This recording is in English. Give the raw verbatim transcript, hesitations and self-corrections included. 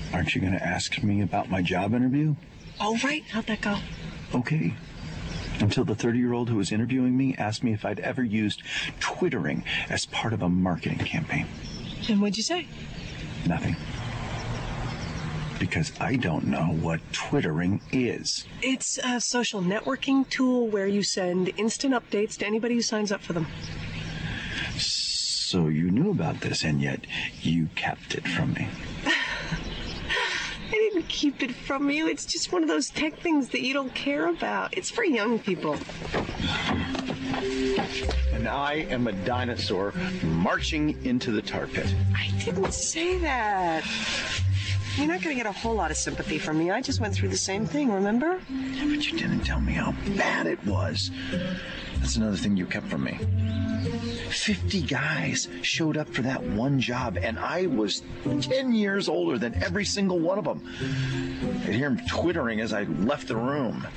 Aren't you going to ask me about my job interview? Oh, right. How'd that go? Okay. Until the thirty-year-old who was interviewing me asked me if I'd ever used Twittering as part of a marketing campaign. And what'd you say? Nothing. Because I don't know what Twittering is. It's a social networking tool where you send instant updates to anybody who signs up for them. So you knew about this, and yet you kept it from me. I didn't keep it from you. It's just one of those tech things that you don't care about. It's for young people. And I am a dinosaur marching into the tar pit. I didn't say that. You're not going to get a whole lot of sympathy from me. I just went through the same thing, remember? Yeah, but you didn't tell me how bad it was. That's another thing you kept from me. Fifty guys showed up for that one job, and I was ten years older than every single one of them. I'd hear them twittering as I left the room.